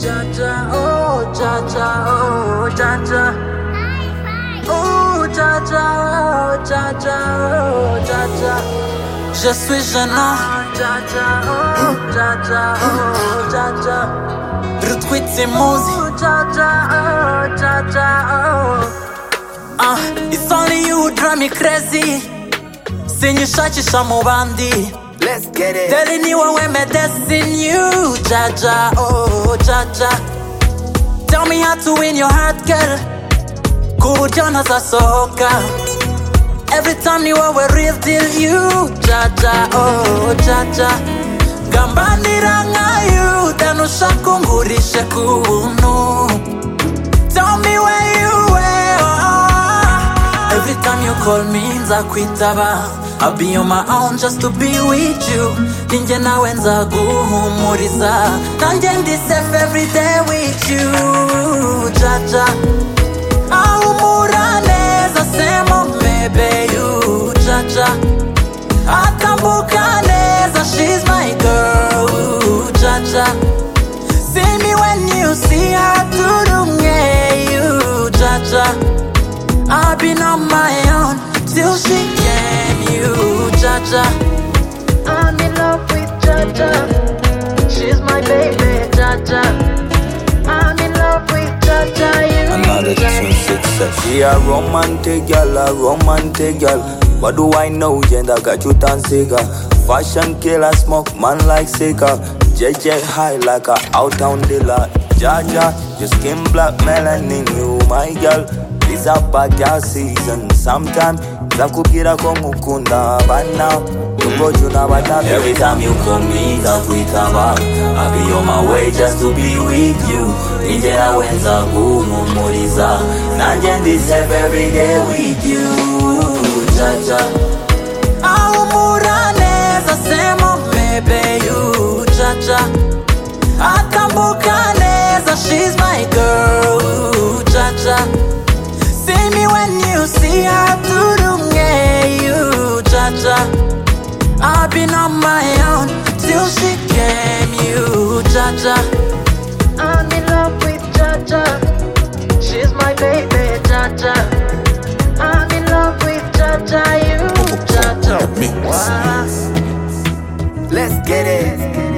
Jaja, oh Jaja, oh Jaja. Oh Jaja, oh Jaja, oh Jaja. Je suis gênant. Jaja, oh Jaja, oh Jaja. Retweet tes mots. Oh Jaja, oh Jaja, oh. It's only you who drive me crazy. Sinyishakisha mu bandi. Let's get it. Telling you when my destiny, you, Jaja, oh Jaja. Tell me how to win your heart, girl. Kuburyo zasohoka. Every time you are a real deal, you, Jaja, oh Jaja. Gambanira ngayo, danushaka ungurishe kubuntu. Tell me where you were. Every time you call me, nzakwitaba. I'll be on my own just to be with you. Ninje nawe nzaguhumuriza. Nanjye ndi safe every day with you, Jaja. Ahumura neza semo baby you, Jaja. Atambuka neza, she's my girl, Jaja. See me when you see her turumye, you, Jaja. I've been on my own till she came, you, Jaja. I'm in love with Jaja. She's my baby, Jaja. I'm in love with Jaja, you, Another Jaja. 2 success. She a romantic girl. What do I know? Gender got you dancing. Fashion killer, smoke man like cigar. JJ high like a out-town dealer. Jaja, your skin black melanin, you my girl. This a bad girl season. Sometime zakubwira ko ngukunda, but now tungojuna batabi. Every time you call me nzakwitaba. I'll be on my way just to be with you. Ninje nawe nzaguhumuriza. Nanjye ndi safe every day with you, Jaja. Ahumura neza semo baby you, Jaja. Atambuka neza, she's my girl, Jaja. See me when you see her turumye, you, Jaja. I've been on my own till she came, you, Jaja. I'm in love with Jaja. She's my baby, Jaja. I'm in love with Jaja, you, Jaja. Let's get it.